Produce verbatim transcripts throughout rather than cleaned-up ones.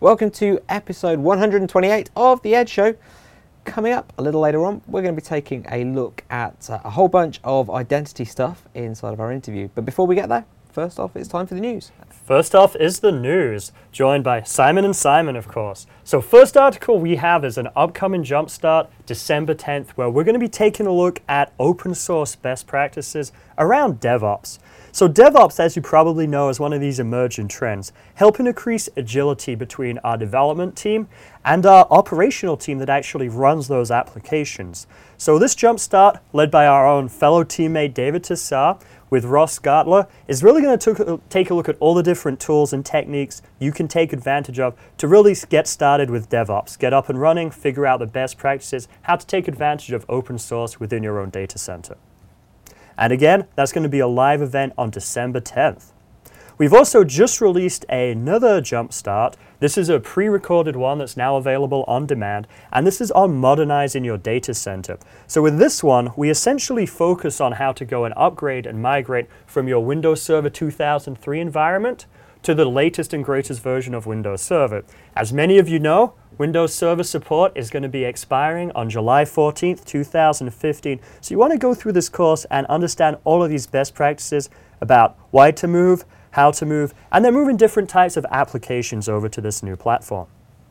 Welcome to episode one hundred twenty-eight of The Edge Show. Coming up a little later on, we're going to be taking a look at uh, a whole bunch of identity stuff inside of our interview. But before we get there, first off, it's time for the news. First off is the news, joined by Simon and Simon, of course. So first article we have is an upcoming Jumpstart, December tenth, where we're going to be taking a look at open source best practices around DevOps. So DevOps, as you probably know, is one of these emerging trends, helping increase agility between our development team and our operational team that actually runs those applications. So this Jumpstart, led by our own fellow teammate David Tassar with Ross Gartler, is really going to take a look at all the different tools and techniques you can take advantage of to really get started with DevOps, get up and running, figure out the best practices, how to take advantage of open source within your own data center. And again, that's going to be a live event on December tenth. We've also just released another Jumpstart. This is a pre-recorded one that's now available on demand, and this is on modernizing your data center. So with this one, we essentially focus on how to go and upgrade and migrate from your Windows Server two thousand three environment to the latest and greatest version of Windows Server. As many of you know, Windows Server support is going to be expiring on July fourteenth, two thousand fifteen. So you want to go through this course and understand all of these best practices about why to move, how to move, and then moving different types of applications over to this new platform.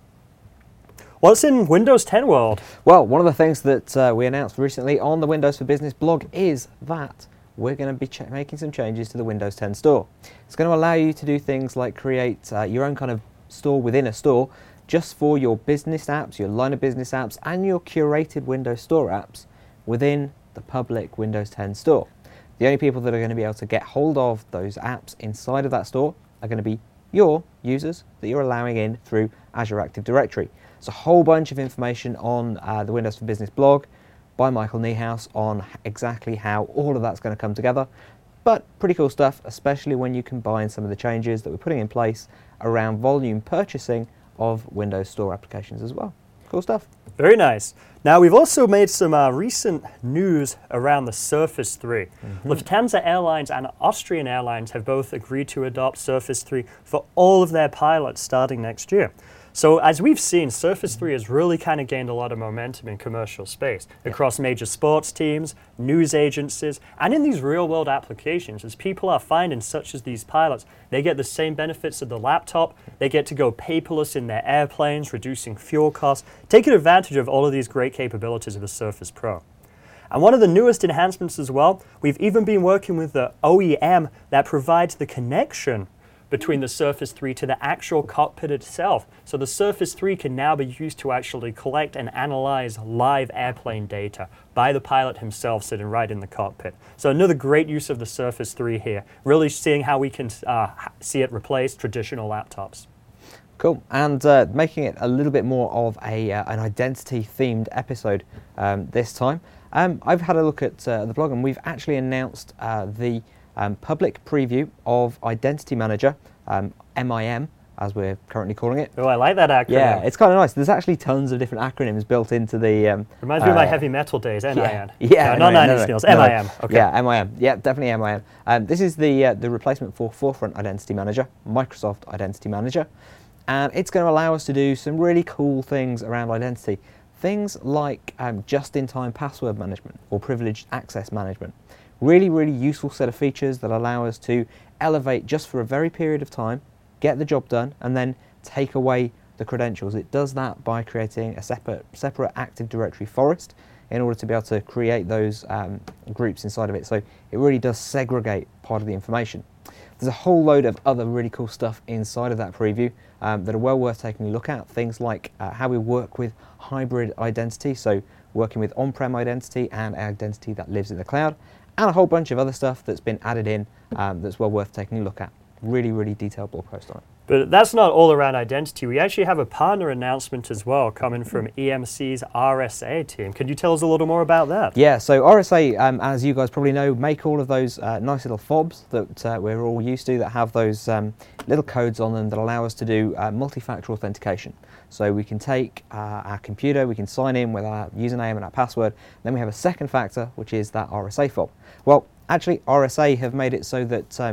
What's in Windows ten world? Well, one of the things that uh, we announced recently on the Windows for Business blog is that we're going to be ch- making some changes to the Windows ten store. It's going to allow you to do things like create uh, your own kind of store within a store just for your business apps, your line of business apps, and your curated Windows Store apps within the public Windows ten store. The only people that are going to be able to get hold of those apps inside of that store are going to be your users that you're allowing in through Azure Active Directory. It's a whole bunch of information on uh, the Windows for Business blog by Michael Niehaus on exactly how all of that's going to come together. But pretty cool stuff, especially when you combine some of the changes that we're putting in place around volume purchasing of Windows Store applications as well. Cool stuff. Very nice. Now, we've also made some uh, recent news around the Surface three. Mm-hmm. Lufthansa Airlines and Austrian Airlines have both agreed to adopt Surface three for all of their pilots starting next year. So as we've seen, Surface three has really kind of gained a lot of momentum in commercial space across major sports teams, news agencies, and in these real-world applications. As people are finding, such as these pilots, they get the same benefits of the laptop. They get to go paperless in their airplanes, reducing fuel costs, taking advantage of all of these great capabilities of the Surface Pro. And one of the newest enhancements as well, we've even been working with the O E M that provides the connection between the Surface three to the actual cockpit itself. So the Surface three can now be used to actually collect and analyze live airplane data by the pilot himself sitting right in the cockpit. So another great use of the Surface three here, really seeing how we can uh, see it replace traditional laptops. Cool, and uh, making it a little bit more of a uh, an identity-themed episode um, this time. Um, I've had a look at uh, the blog, and we've actually announced uh, the Um, public preview of Identity Manager, um, M I M, as we're currently calling it. Oh, I like that acronym. Yeah, it's kind of nice. There's actually tons of different acronyms built into the... Um, Reminds me uh, of my heavy metal days, N I N. Yeah, yeah no, not Nine Inch Nails, M I M. Okay. Yeah, M I M. Yeah, definitely M I M. Um, this is the uh, the replacement for Forefront Identity Manager, Microsoft Identity Manager, and it's going to allow us to do some really cool things around identity. Things like um, just-in-time password management or privileged access management. Really, really useful set of features that allow us to elevate just for a very period of time, get the job done, and then take away the credentials. It does that by creating a separate, separate Active Directory forest in order to be able to create those um, groups inside of it. So it really does segregate part of the information. There's a whole load of other really cool stuff inside of that preview um, that are well worth taking a look at. Things like uh, how we work with hybrid identity, so working with on-prem identity and identity that lives in the cloud, and a whole bunch of other stuff that's been added in um, that's well worth taking a look at. Really, really detailed blog post on it. But that's not all around identity. We actually have a partner announcement as well coming from E M C's R S A team. Could you tell us a little more about that? Yeah, so R S A, um, as you guys probably know, make all of those uh, nice little fobs that uh, we're all used to that have those um, little codes on them that allow us to do uh, multi-factor authentication. So we can take uh, our computer, we can sign in with our username and our password, then we have a second factor, which is that R S A fob. Well, actually, R S A have made it so that um,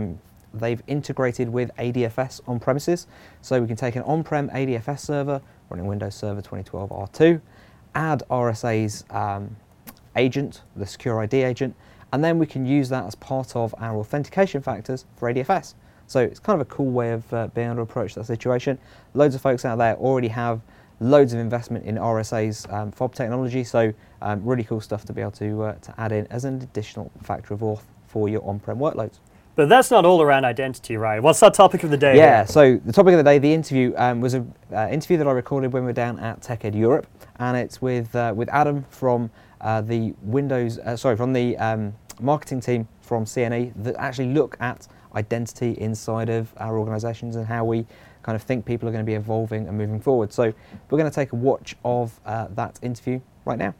they've integrated with A D F S on premises. So we can take an on-prem A D F S server running Windows Server twenty twelve R two, add R S A's um, agent, the Secure I D agent, and then we can use that as part of our authentication factors for A D F S. So it's kind of a cool way of uh, being able to approach that situation. Loads of folks out there already have loads of investment in R S A's um, fob technology, so um, really cool stuff to be able to, uh, to add in as an additional factor of auth for your on-prem workloads. But that's not all around identity, right? What's our topic of the day? Yeah, here? so the topic of the day, the interview, um, was an uh, interview that I recorded when we were down at TechEd Europe, and it's with uh, with Adam from uh, the Windows, uh, sorry, from the um, marketing team from C N E that actually look at identity inside of our organisations and how we kind of think people are going to be evolving and moving forward. So we're going to take a watch of uh, that interview right now.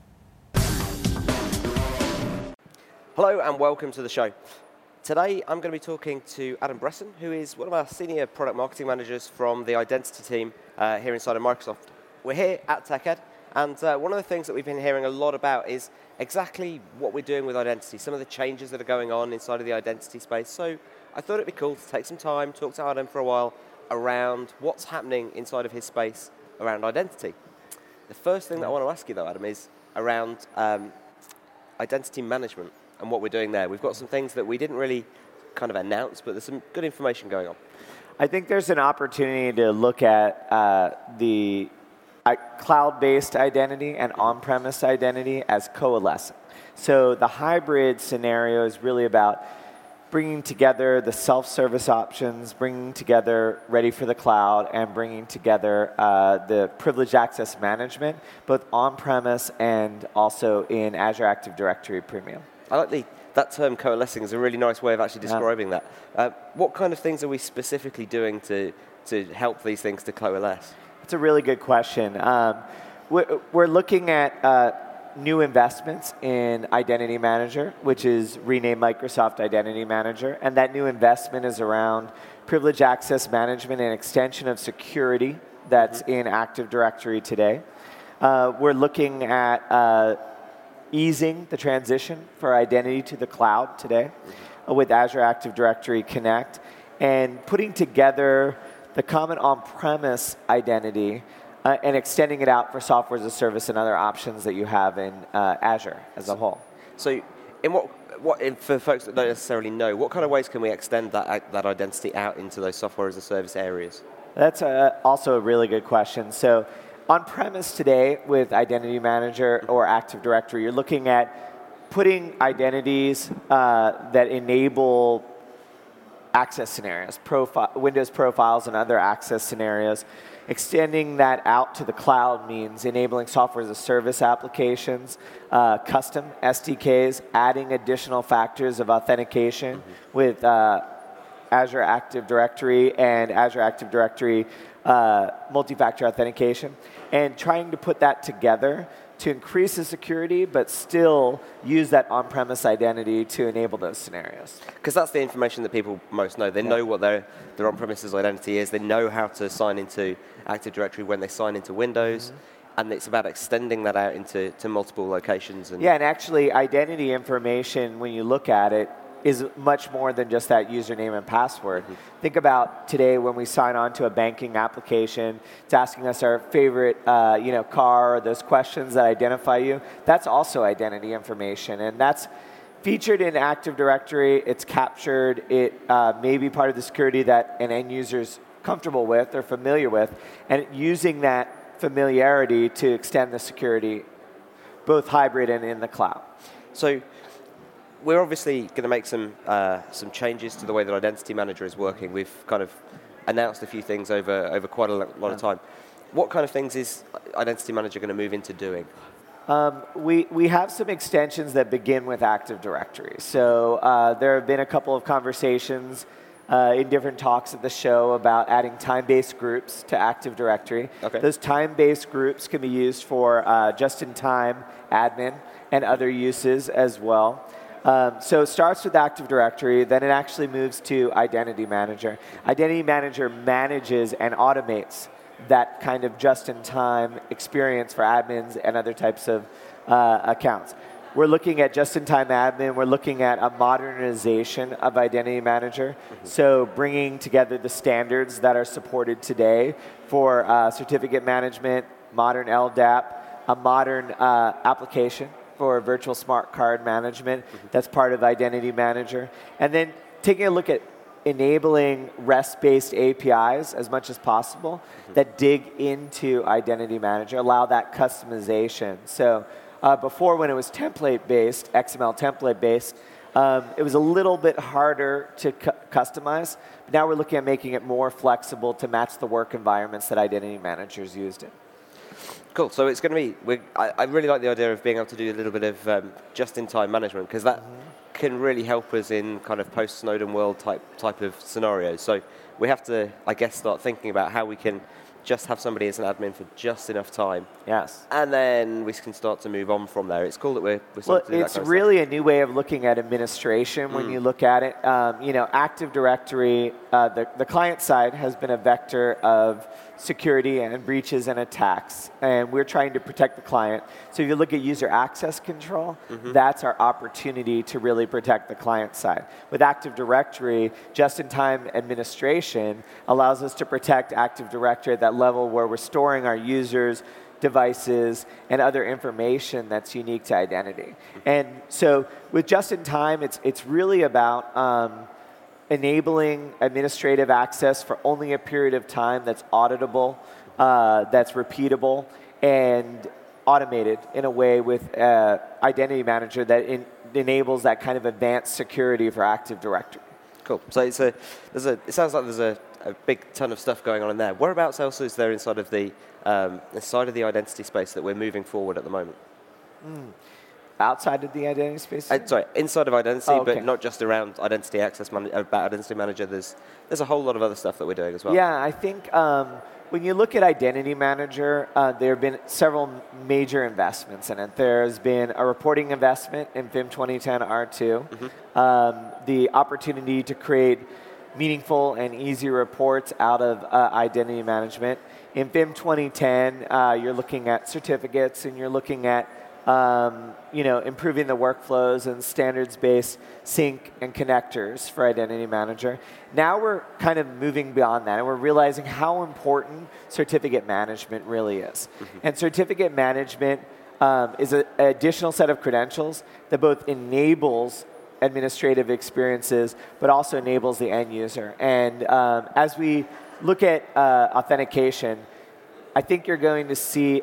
Hello and welcome to the show. Today I'm going to be talking to Adam Bresson, who is one of our senior product marketing managers from the identity team uh, here inside of Microsoft. We're here at TechEd, and uh, one of the things that we've been hearing a lot about is exactly what we're doing with identity, some of the changes that are going on inside of the identity space. So I thought it'd be cool to take some time, talk to Adam for a while around what's happening inside of his space around identity. The first thing that I want to ask you though, Adam, is around um, identity management and what we're doing there. We've got some things that we didn't really kind of announce, but there's some good information going on. I think there's an opportunity to look at uh, the uh, cloud-based identity and on-premise identity as coalescing. So the hybrid scenario is really about bringing together the self-service options, bringing together ready for the cloud, and bringing together uh, the privileged access management, both on-premise and also in Azure Active Directory Premium. I like the, that term coalescing is a really nice way of actually describing yeah. that. Uh, what kind of things are we specifically doing to, to help these things to coalesce? That's a really good question. Um, we're, we're looking at uh, new investments in Identity Manager, which is renamed Microsoft Identity Manager, and that new investment is around privileged access management and extension of security that's mm-hmm. in Active Directory today. Uh, we're looking at uh, easing the transition for identity to the cloud today uh, with Azure Active Directory Connect, and putting together the common on-premise identity uh, and extending it out for software as a service and other options that you have in uh, Azure as a whole. So, in what, what in, for folks that don't necessarily know, what kind of ways can we extend that that identity out into those software as a service areas? That's a, also a really good question. So, on-premise today with Identity Manager or Active Directory, you're looking at putting identities uh, that enable access scenarios, profi- Windows profiles and other access scenarios. Extending that out to the cloud means enabling software as a service applications, uh, custom S D Ks, adding additional factors of authentication mm-hmm. with uh, Azure Active Directory and Azure Active Directory uh, multi-factor authentication, and trying to put that together to increase the security, but still use that on-premise identity to enable those scenarios. Because that's the information that people most know. They yeah. know what their, their on-premises identity is. They know how to sign into Active Directory when they sign into Windows. Mm-hmm. And it's about extending that out into to multiple locations. And yeah, and actually identity information, when you look at it, is much more than just that username and password. Mm-hmm. Think about today when we sign on to a banking application, it's asking us our favorite uh, you know, car, or those questions that identify you. That's also identity information, and that's featured in Active Directory. It's captured. It uh, may be part of the security that an end user's comfortable with or familiar with, and using that familiarity to extend the security, both hybrid and in the cloud. So, we're obviously going to make some uh, some changes to the way that Identity Manager is working. We've kind of announced a few things over, over quite a lot of time. What kind of things is Identity Manager going to move into doing? Um, we, we have some extensions that begin with Active Directory. So uh, there have been a couple of conversations uh, in different talks at the show about adding time-based groups to Active Directory. Okay. Those time-based groups can be used for uh, just-in-time admin and other uses as well. Um, so it starts with Active Directory, then it actually moves to Identity Manager. Identity Manager manages and automates that kind of just-in-time experience for admins and other types of uh, accounts. we're looking at just-in-time admin. We're looking at a modernization of Identity Manager. Mm-hmm. So bringing together the standards that are supported today for uh, certificate management, modern L D A P, a modern uh, application for virtual smart card management. Mm-hmm. That's part of Identity Manager. And then taking a look at enabling REST-based A P Is as much as possible mm-hmm. that dig into Identity Manager, allow that customization. So uh, before, when it was template-based, X M L template-based, um, it was a little bit harder to cu customize. But now we're looking at making it more flexible to match the work environments that Identity Manager is used in. Cool. So it's going to be, we're, I, I really like the idea of being able to do a little bit of um, just-in-time management, because that mm-hmm. can really help us in kind of post-Snowden world type type of scenarios. So we have to, I guess, start thinking about how we can just have somebody as an admin for just enough time. Yes. And then we can start to move on from there. It's cool that we're, we're well, starting to do that it's kind of really stuff. a new way of looking at administration when Mm. you look at it. Um, you know, Active Directory, uh, the, the client side has been a vector of security and breaches and attacks, and we're trying to protect the client. So if you look at user access control, mm-hmm. that's our opportunity to really protect the client side. With Active Directory, just-in-time administration allows us to protect Active Directory at that level where we're storing our users, devices, and other information that's unique to identity. Mm-hmm. And so with just-in-time, it's, it's really about um, enabling administrative access for only a period of time that's auditable, uh, that's repeatable, and automated in a way with uh, Identity Manager that in, enables that kind of advanced security for Active Directory. Cool. So it's a, there's a, it sounds like there's a, a big ton of stuff going on in there. Whereabouts else is there inside of the um, inside of the identity space that we're moving forward at the moment? Mm. Outside of the identity space? Uh, sorry, inside of identity, oh, okay. but not just around identity access man about identity manager. There's there's a whole lot of other stuff that we're doing as well. Yeah, I think um, when you look at Identity Manager, uh, there have been several major investments in it. There's been a reporting investment in F I M twenty ten R two, mm-hmm. um, the opportunity to create meaningful and easy reports out of uh, identity management. In F I M twenty ten, uh, you're looking at certificates, and you're looking at Um, you know, improving the workflows and standards-based sync and connectors for Identity Manager. Now we're kind of moving beyond that, and we're realizing how important certificate management really is. Mm-hmm. And certificate management um, is a, an additional set of credentials that both enables administrative experiences, but also enables the end user. And um, as we look at uh, authentication, I think you're going to see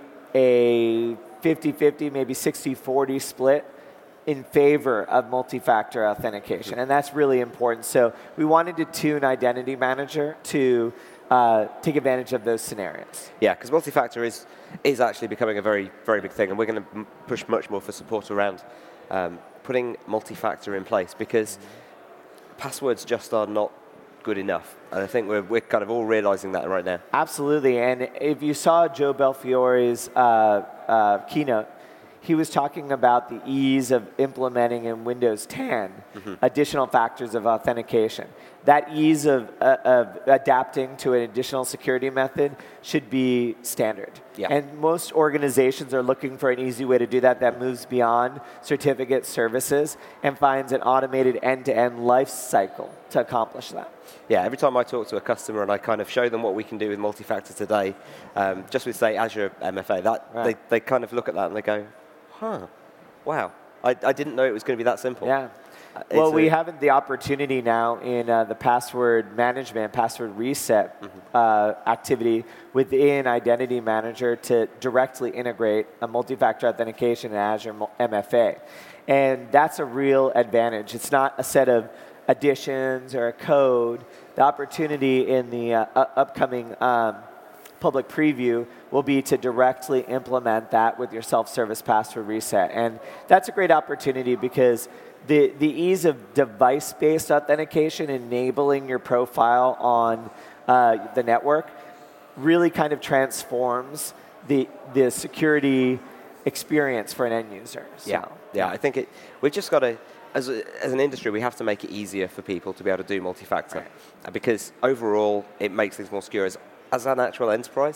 a fifty fifty, maybe sixty forty split in favor of multi-factor authentication, and that's really important. So we wanted to tune Identity Manager to uh, take advantage of those scenarios. Yeah, because multi-factor is is actually becoming a very, very big thing, and we're going to push much more for support around um, putting multi-factor in place, because mm-hmm. passwords just are not good enough. And I think we're, we're kind of all realizing that right now. Absolutely. And if you saw Joe Belfiore's uh, uh, keynote, he was talking about the ease of implementing in Windows ten mm-hmm. additional factors of authentication. That ease of, uh, of adapting to an additional security method should be standard. Yeah. And most organizations are looking for an easy way to do that that moves beyond certificate services and finds an automated end-to-end life cycle to accomplish that. Yeah, every time I talk to a customer and I kind of show them what we can do with multi-factor today, um, just with, say, Azure M F A, that right. they, they kind of look at that and they go, huh, wow, I, I didn't know it was going to be that simple. Yeah. Uh, well, we have the opportunity now in uh, the password management, password reset mm-hmm. uh, activity within Identity Manager to directly integrate a multi-factor authentication in Azure M F A. And that's a real advantage. It's not a set of additions or a code. The opportunity in the uh, upcoming um, public preview will be to directly implement that with your self-service password reset. And that's a great opportunity because the, the ease of device-based authentication, enabling your profile on uh, the network, really kind of transforms the, the security experience for an end user. So, yeah, yeah, I think it, we've just got to, as, a, as an industry, we have to make it easier for people to be able to do multi-factor. Right. Because overall, it makes things more secure. As, as an actual enterprise,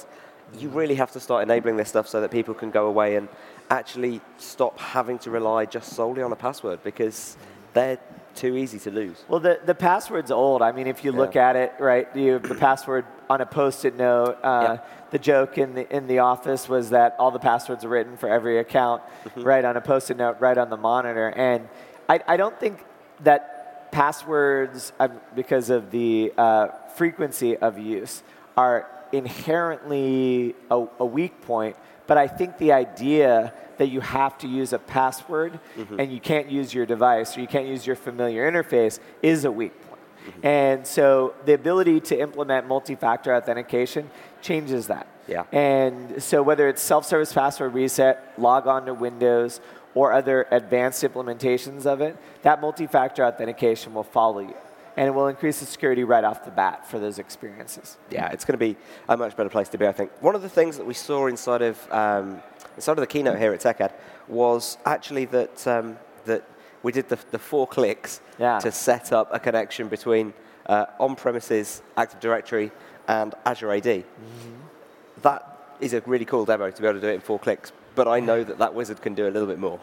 you really have to start enabling this stuff so that people can go away and actually stop having to rely just solely on a password, because they're too easy to lose. Well, the, the password's old. I mean, if you look Yeah. at it, right, you have the password on a Post-it note. Uh, Yeah. The joke in the, in the office was that all the passwords are written for every account, Mm-hmm. right, on a Post-it note, right on the monitor. And I, I don't think that passwords, um, because of the uh, frequency of use, are inherently a, a weak point. But I think the idea that you have to use a password Mm-hmm. and you can't use your device or you can't use your familiar interface is a weak point. Mm-hmm. And so the ability to implement multi-factor authentication changes that. Yeah. And so whether it's self-service password reset, log on to Windows, or other advanced implementations of it, that multi-factor authentication will follow you. And it will increase the security right off the bat for those experiences. Yeah, it's going to be a much better place to be, I think. One of the things that we saw inside of um, inside of the keynote here at TechEd was actually that um, that we did the, the four clicks Yeah. to set up a connection between uh, on-premises Active Directory and Azure A D. Mm-hmm. That is a really cool demo to be able to do it in four clicks, but I know that that wizard can do a little bit more.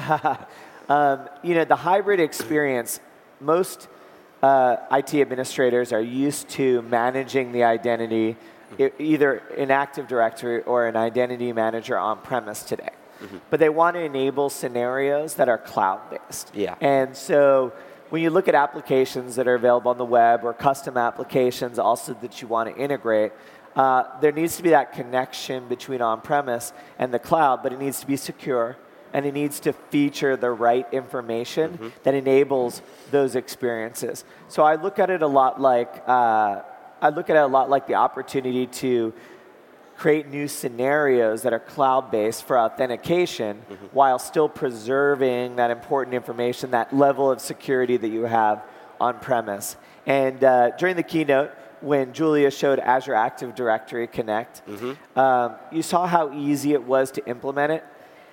um, you know, the hybrid experience, most uh, I T administrators are used to managing the identity e- either in Active Directory or an identity manager on-premise today. Mm-hmm. But they want to enable scenarios that are cloud-based. Yeah. And so when you look at applications that are available on the web or custom applications also that you want to integrate, uh, there needs to be that connection between on-premise and the cloud, but it needs to be secure, and it needs to feature the right information mm-hmm. that enables those experiences. So I look at it a lot like uh, I look at it a lot like the opportunity to create new scenarios that are cloud-based for authentication mm-hmm. while still preserving that important information, that level of security that you have on-premise. And uh, during the keynote, when Julia showed Azure Active Directory Connect, mm-hmm. um, you saw how easy it was to implement it.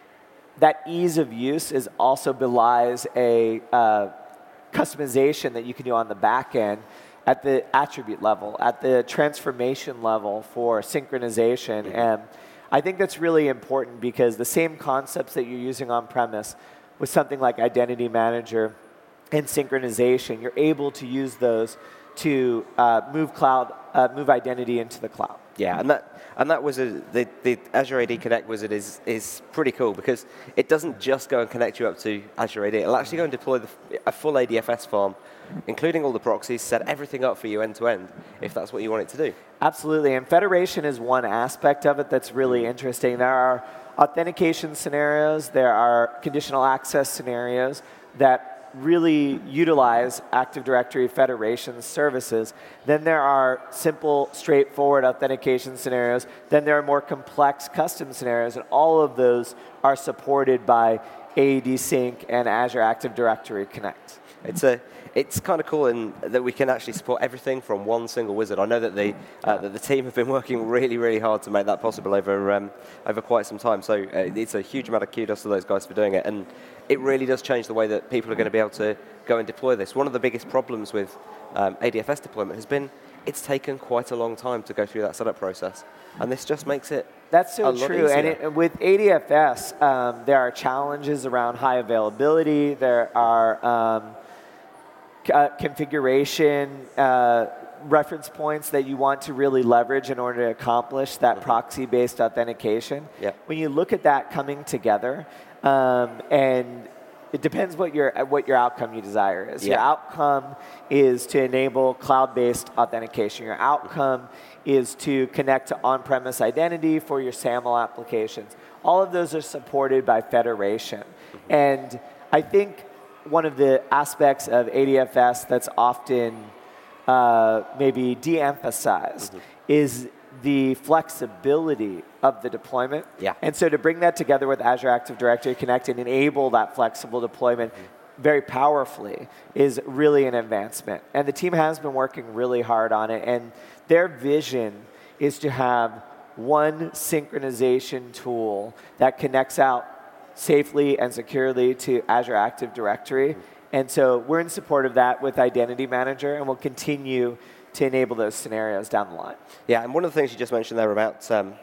That ease of use is also belies a uh, customization that you can do on the back end at the attribute level, at the transformation level for synchronization. Mm-hmm. And I think that's really important because the same concepts that you're using on-premise with something like Identity Manager and synchronization, you're able to use those to uh, move cloud, uh, move identity into the cloud. Yeah, and that and that wizard, the, the Azure A D Connect wizard is is pretty cool because it doesn't just go and connect you up to Azure A D. It'll actually go and deploy the, a full A D F S farm, including all the proxies, set everything up for you end to end, if that's what you want it to do. Absolutely, and federation is one aspect of it that's really interesting. There are authentication scenarios, there are conditional access scenarios that really utilize Active Directory Federation services. Then there are simple, straightforward authentication scenarios. Then there are more complex custom scenarios, and all of those are supported by A D Sync and Azure Active Directory Connect. It's a, it's kind of cool in that we can actually support everything from one single wizard. I know that the uh, that the team have been working really, really hard to make that possible over um, over quite some time. So uh, it's a huge amount of kudos to those guys for doing it, and it really does change the way that people are going to be able to go and deploy this. One of the biggest problems with um, A D F S deployment has been it's taken quite a long time to go through that setup process, and this just makes it That's so a lot true. easier. And it, with A D F S, um, there are challenges around high availability. There are um, uh, configuration uh, reference points that you want to really leverage in order to accomplish that mm-hmm. proxy-based authentication. Yep. When you look at that coming together, um, and it depends what your what your outcome you desire is. Yeah. Your outcome is to enable cloud-based authentication. Your outcome is to connect to on-premise identity for your SAML applications. All of those are supported by federation. Mm-hmm. And I think one of the aspects of A D F S that's often uh, maybe de-emphasized mm-hmm. is the flexibility of the deployment. Yeah. And so to bring that together with Azure Active Directory Connect and enable that flexible deployment mm-hmm. very powerfully is really an advancement. And the team has been working really hard on it. And their vision is to have one synchronization tool that connects out safely and securely to Azure Active Directory. Mm-hmm. And so we're in support of that with Identity Manager, and we'll continue to enable those scenarios down the line. Yeah, and one of the things you just mentioned there about um,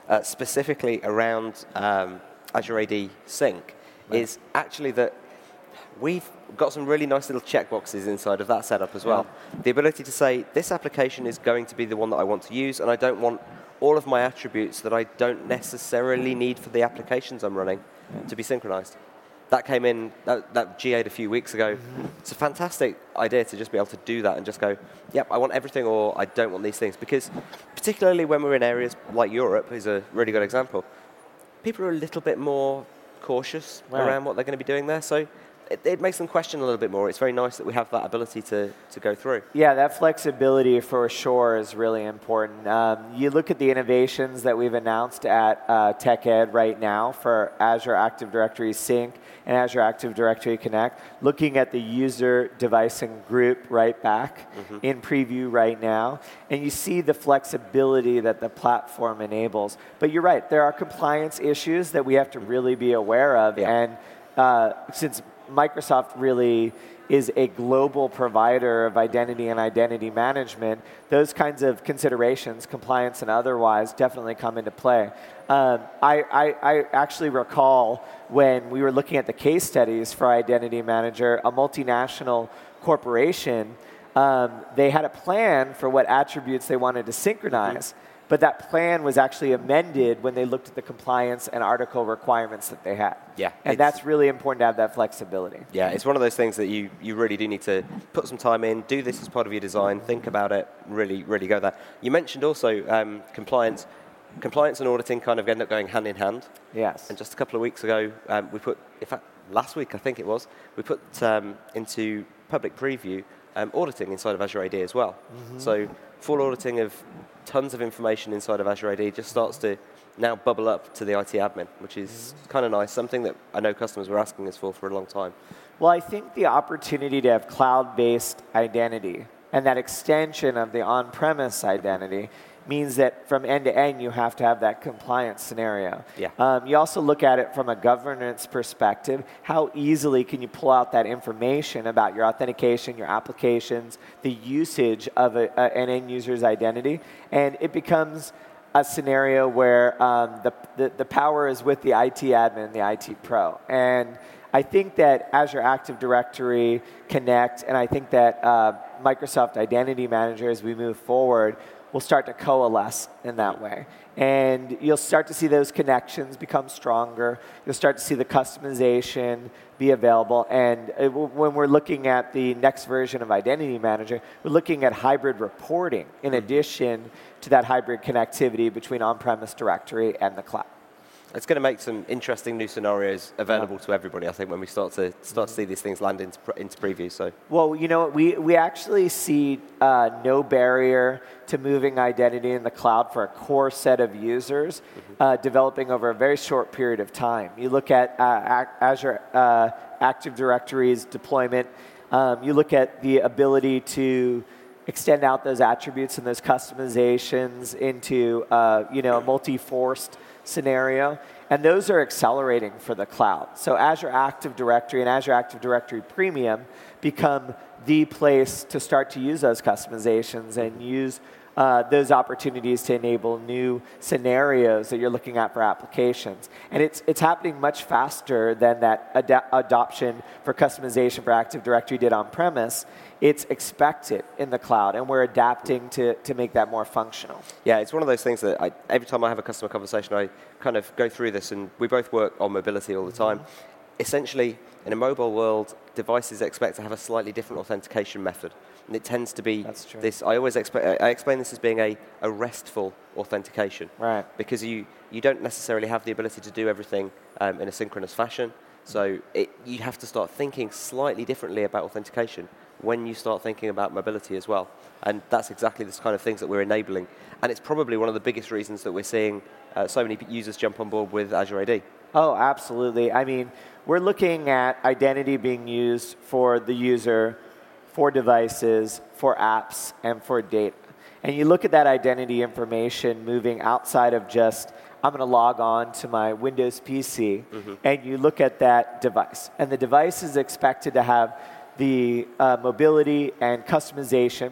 uh, specifically around um, Azure A D Sync, right. is actually that we've got some really nice little checkboxes inside of that setup as well. Yeah. The ability to say, this application is going to be the one that I want to use, and I don't want all of my attributes that I don't necessarily need for the applications I'm running yeah. to be synchronized. That came in, that, that G A'd a few weeks ago. Mm-hmm. It's a fantastic idea to just be able to do that and just go, yep, I want everything or I don't want these things. Because particularly when we're in areas like Europe, is a really good example, people are a little bit more cautious right. around what they're going to be doing there. So it, it makes them question a little bit more. It's very nice that we have that ability to, to go through. Yeah, that flexibility for sure is really important. Um, you look at the innovations that we've announced at uh, TechEd right now for Azure Active Directory Sync and Azure Active Directory Connect, looking at the user device and group right back mm-hmm. in preview right now, and you see the flexibility that the platform enables. But you're right, there are compliance issues that we have to really be aware of, yeah. and uh, since Microsoft really is a global provider of identity and identity management, those kinds of considerations, compliance and otherwise, definitely come into play. Um, I, I, I actually recall when we were looking at the case studies for Identity Manager, a multinational corporation, um, they had a plan for what attributes they wanted to synchronize. Mm-hmm. But that plan was actually amended when they looked at the compliance and article requirements that they had. Yeah. And that's really important to have that flexibility. Yeah, it's one of those things that you, you really do need to put some time in, do this as part of your design, think about it, really, really go there. You mentioned also um, compliance. Compliance and auditing kind of end up going hand in hand. Yes. And just a couple of weeks ago, um, we put, in fact, last week I think it was, we put um, into public preview um, auditing inside of Azure A D as well. Mm-hmm. So full auditing of tons of information inside of Azure A D just starts to now bubble up to the I T admin, which is mm-hmm. kind of nice, something that I know customers were asking us for for a long time. Well, I think the opportunity to have cloud-based identity and that extension of the on-premise identity means that from end to end, you have to have that compliance scenario. Yeah. Um, you also look at it from a governance perspective. How easily can you pull out that information about your authentication, your applications, the usage of a, a, an end user's identity? And it becomes a scenario where um, the, the, the power is with the I T admin, the I T pro. And I think that Azure Active Directory Connect, and I think that uh, Microsoft Identity Manager, as we move forward, will start to coalesce in that way. And you'll start to see those connections become stronger. You'll start to see the customization be available. And it, when we're looking at the next version of Identity Manager, we're looking at hybrid reporting in addition to that hybrid connectivity between on-premise directory and the cloud. It's going to make some interesting new scenarios available yeah. to everybody, I think, when we start to start to see these things land into, into preview. So, well, you know, we, we actually see uh, no barrier to moving identity in the cloud for a core set of users mm-hmm. uh, developing over a very short period of time. You look at uh, Azure uh, Active Directory's deployment. Um, you look at the ability to extend out those attributes and those customizations into uh, you know, a multi-forced scenario, and those are accelerating for the cloud. So Azure Active Directory and Azure Active Directory Premium become the place to start to use those customizations and use uh, those opportunities to enable new scenarios that you're looking at for applications. And it's, it's happening much faster than that ad adoption for customization for Active Directory did on-premise. It's expected in the cloud, and we're adapting to, to make that more functional. Yeah, it's one of those things that I, every time I have a customer conversation, I kind of go through this, and we both work on mobility all the time. Mm-hmm. Essentially, in a mobile world, devices expect to have a slightly different authentication method. And it tends to be this, I always expect, I explain this as being a, a restful authentication. Right. Because you, you don't necessarily have the ability to do everything um, in a synchronous fashion. So it, you have to start thinking slightly differently about authentication when you start thinking about mobility as well. And that's exactly the kind of things that we're enabling. And it's probably one of the biggest reasons that we're seeing uh, so many users jump on board with Azure A D. Oh, absolutely. I mean, we're looking at identity being used for the user, for devices, for apps, and for data. And you look at that identity information moving outside of just, I'm going to log on to my Windows P C, mm-hmm. and you look at that device. And the device is expected to have the uh, mobility and customization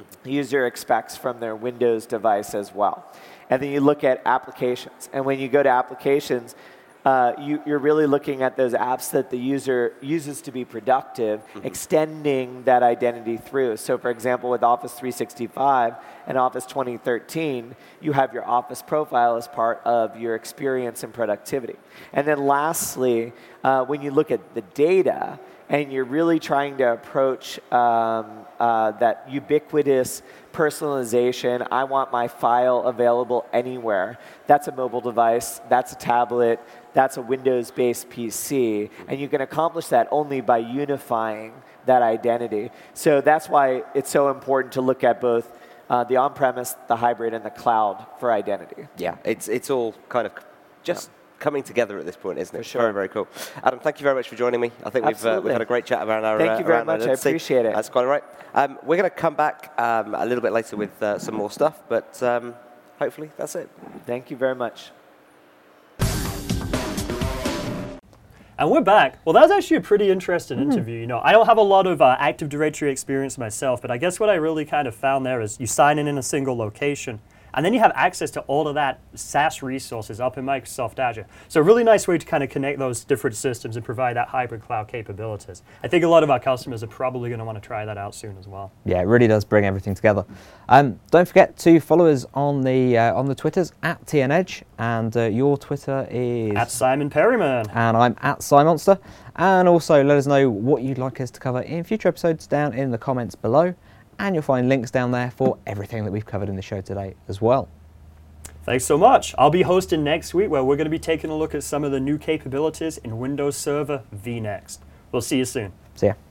user expects from their Windows device as well. And then you look at applications. And when you go to applications, uh, you, you're really looking at those apps that the user uses to be productive, mm-hmm. extending that identity through. So for example, with Office three sixty-five and Office twenty thirteen, you have your Office profile as part of your experience and productivity. And then lastly, uh, when you look at the data, and you're really trying to approach um, uh, that ubiquitous personalization, I want my file available anywhere. That's a mobile device, that's a tablet, that's a Windows-based P C, and you can accomplish that only by unifying that identity. So that's why it's so important to look at both uh, the on-premise, the hybrid, and the cloud for identity. Yeah, it's, it's all kind of just... Yeah. coming together at this point, isn't it? For sure. Very, very cool. Adam, thank you very much for joining me. I think we've, uh, we've had a great chat around our Thank you very uh, much. I appreciate it. That's quite all right. Um, we're going to come back um, a little bit later with uh, some more stuff, but um, hopefully that's it. Thank you very much. And we're back. Well, that was actually a pretty interesting mm. interview. You know, I don't have a lot of uh, Active Directory experience myself, but I guess what I really kind of found there is you sign in in a single location, and then you have access to all of that SaaS resources up in Microsoft Azure. So a really nice way to kind of connect those different systems and provide that hybrid cloud capabilities. I think a lot of our customers are probably going to want to try that out soon as well. Yeah, it really does bring everything together. Um, don't forget to follow us on the uh, on the Twitters at T N Edge, and uh, your Twitter is at Simon Perryman, and I'm at SciMonster. And also let us know what you'd like us to cover in future episodes down in the comments below. And you'll find links down there for everything that we've covered in the show today as well. Thanks so much. I'll be hosting next week where we're going to be taking a look at some of the new capabilities in Windows Server vNext. We'll see you soon. See ya.